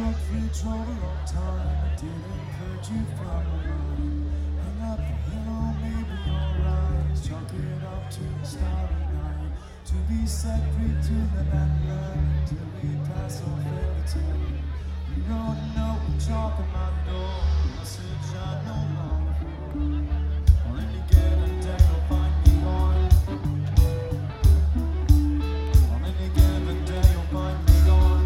we drove a long time. I didn't hurt you from my mind. Hang up the pillow, maybe alright. Chalk it up to the starry night. To be set free to the land till we pass on fairy tale. You wrote a note with chalk on my door, a message I no longer for. On any given day you'll find me gone. On any given day you'll find me gone.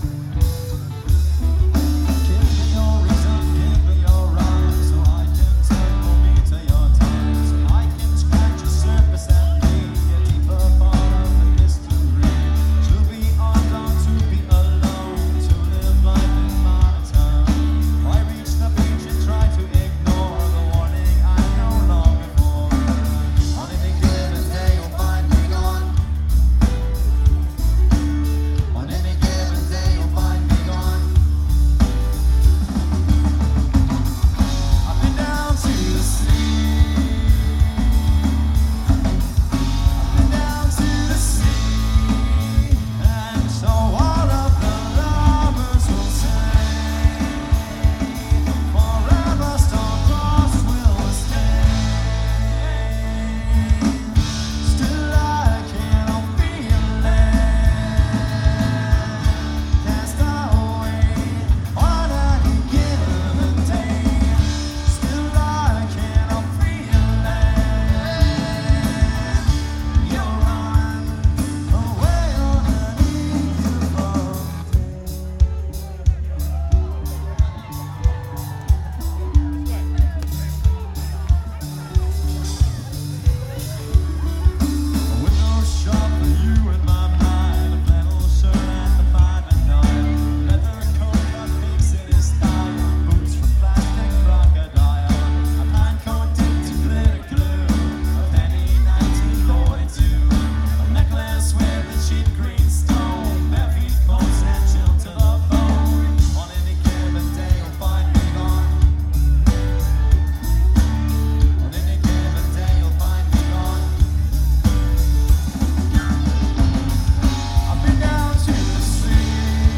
Give me your reason, give me your rhyme, so I can tackle me to your time, so I can scratch the surface and be a deeper part of the mystery. To be undone, to be alone, to live life in monotone. I reach the beach and try to ignore the warning I no longer for. On any given day you'll find me gone. On any given day you'll find me gone. I've been down to the sea. I've been down to the sea, and so all of the lovers will say, forever star-crossed will stay. Still I cannot feel cast away on any given day. Still I cannot feel you're on away on an eagle. A window shop for you in my mind, a flannel shirt and a 5 and 9, leather coat that fits in his style, boots from plastic crocodile, a pine coat dipped in glitter glue, a penny 1942, a necklace with a cheap green stone, bare feet close and chilled to the bone. On any given day you'll find me gone. On any given day you'll find me gone. I've been down to the sea.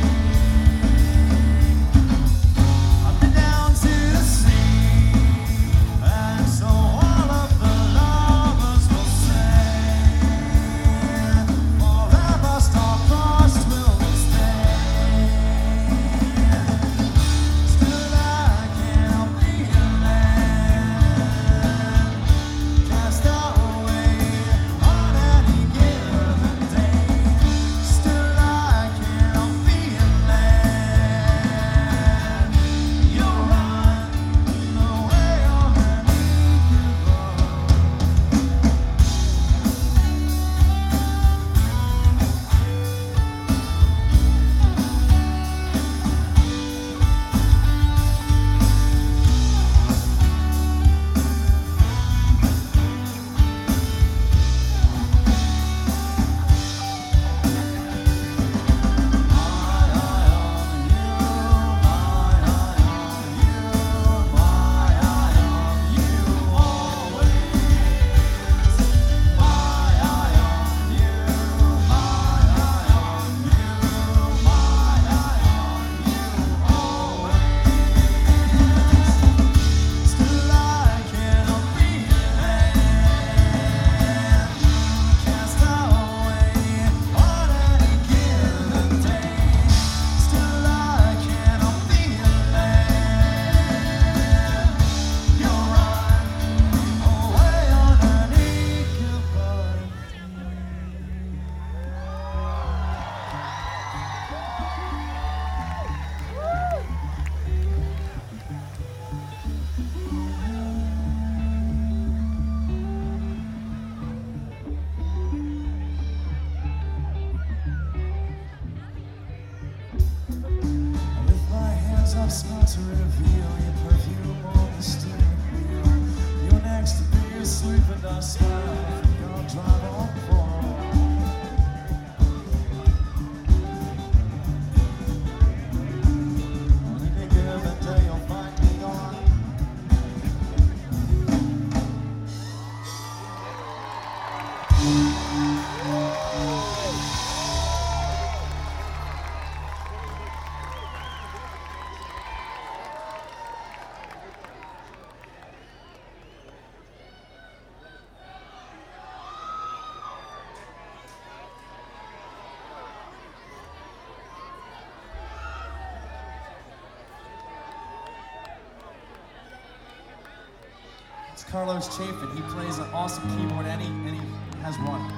I've been down to the sea, and so all of the lovers will say, forever star-crossed will stay. Still I cannot feel cast away on any given day. Still I cannot feel you're on away on an With my hands up, smile to reveal your perfume on the steering wheel. You're next to me, asleep, and I smile. I think I'll drive on forward. On any given day, you'll find me gone. Carlos Chafin. He plays an awesome keyboard, and he has one.